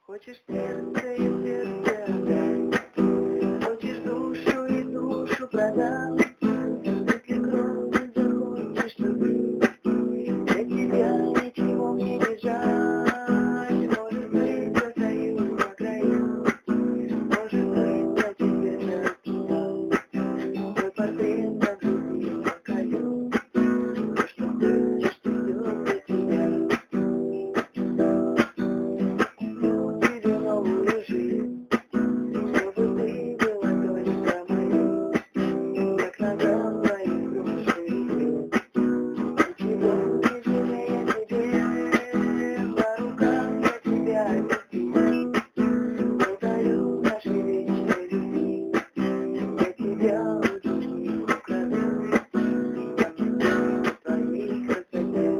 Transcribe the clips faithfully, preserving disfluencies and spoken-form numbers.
Хочешь сердце и сердце отдай, хочешь душу и душу продам. Если крови захочешь, чтобы для тебя ничего мне не жаль. Может быть, остаюсь на краю, может быть, на тебе написал твой портрет на груди покою. То, что хочешь, что ждет для тебя. Тебе новую жизнь, чтобы ты была только моей, как нога твоих души. Ничего не жалея тебе, на руках я тебя несу. Подарю нашей вечной любви, я тебя у других украду. Я влюблюсь в твоей красоте.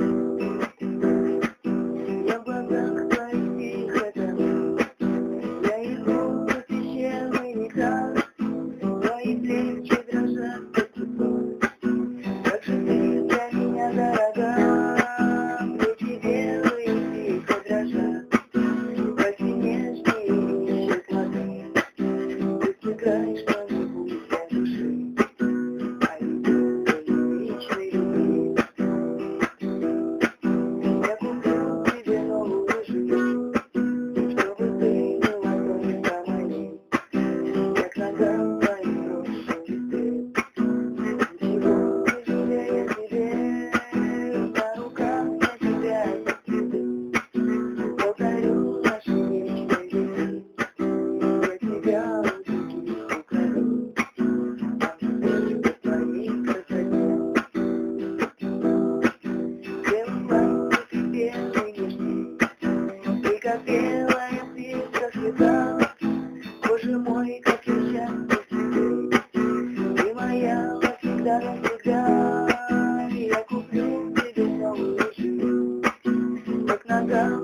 Я в глазах твоих тихо тону, я иду по священный никак. Твои плечи дрожат под цветом, как же ты для меня дорога. Плечи белые тихо дрожат, твои нежные ищут воды. Ты сыграешь мою для души, а иду твоей вечной любви. Я куплю тебе новую жизнь, чтобы ты была только моей, как нога твоих брошенных стрел. Ничего не жалея тебе, на руках я тебя несу. Подарю нашей вечной любви, я тебя у других украду. Я влюблюсь в твоей красоте. Белый платье ты белый нежней, ты как белая птица цвета. Боже мой, как я счастлив тебе, ты моя навсегда, навсегда. Я куплю тебе новую жизнь, как нога